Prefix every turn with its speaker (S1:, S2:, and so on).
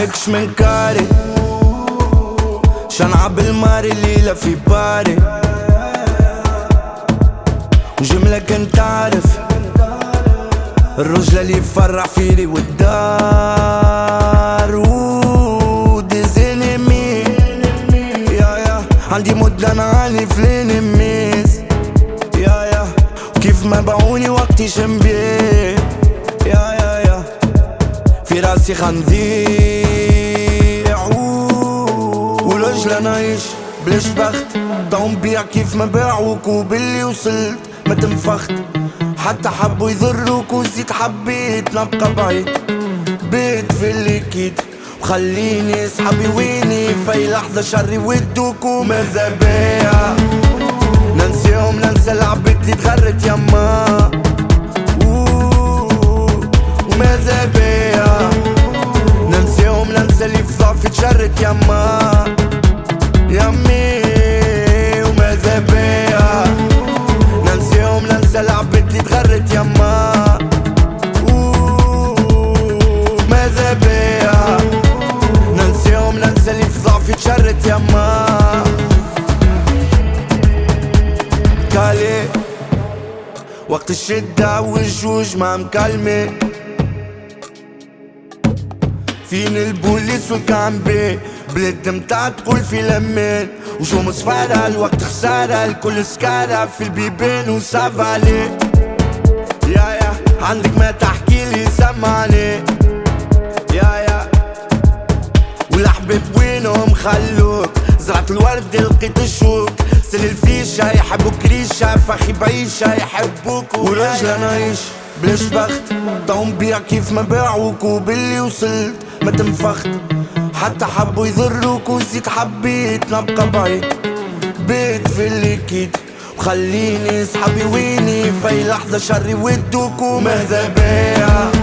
S1: هيكش من كاري شنعة بالماري الليلة في باري جملة كنت عارف الرجلة اللي يفرع فيلي والدار وديزينيمي يا عندي مدة نعاني في الانميز يا كيف ما باعوني وقتي شنبيه يا في راسي خنذيع ولجلة نعيش بلاش بخت طعم بيع كيف ما باعوك وباللي وصلت ما تنفخت حتى حبوا يضروك وزيد حبيت نبقى بعيد بيت في الليكيد وخليني اصحابي ويني في لحظة شري ودوك وماذا بيا ننسيهم ننسى العبيد اللي تغرت يما وماذا بيا ننسيهم ننسى اللي في ضعفي تشرت يما يمي وماذا بيا ننسيهم ننسى العبيد اللي تغرت يما وماذا بيا ننسيهم ننسى اللي في ضعفي تشرت يما كالي وقت الشدة والجوج ما مكلمة فين البوليس والكامبي بلد متاع تقول في لمين وشو مصفارة الوقت خسارة الكل سكارة في البيبين وسافالي يا عندك ما تحكيلي سمعني يا والأحباب وينهم خلوك زرعت الورد لقيت الشوك سن الفيشة يحبوك ريشة فخي بعيشة يحبوك ورجلة نعيش بلاش بخت طعم بيع كيف ما باعوك وباللي وصلت ما تنفخت حتى حبوا يضروك وزيد حبيت نبقى بعيد بيت في الليكيد وخليني اصحابي ويني في لحظة شري ودوك وماذا بيا